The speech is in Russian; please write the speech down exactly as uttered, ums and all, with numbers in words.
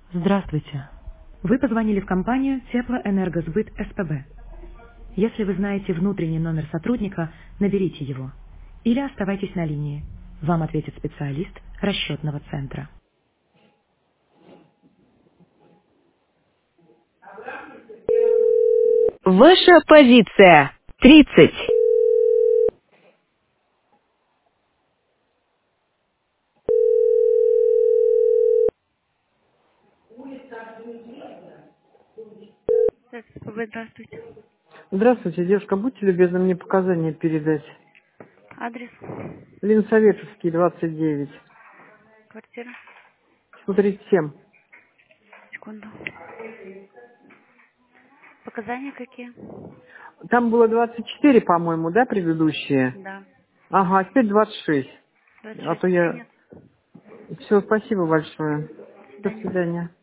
Здравствуйте. Вы позвонили в компанию Теплоэнергосбыт СПБ. Если вы знаете внутренний номер сотрудника, наберите его. Или оставайтесь на линии. Вам ответит специалист расчетного центра. Ваша позиция. тридцать. Так, СПБ, здравствуйте. Здравствуйте, девушка, будьте любезны мне показания передать. Адрес, Ленсоветовский, двадцать девять, квартира, сто тридцать семь. секунду. Показания какие? Там было двадцать четыре, по-моему, да, предыдущие? Да, Ага, а теперь двадцать шесть. двадцать А шесть то я... принят. Все, спасибо большое. До До свидания. свидания.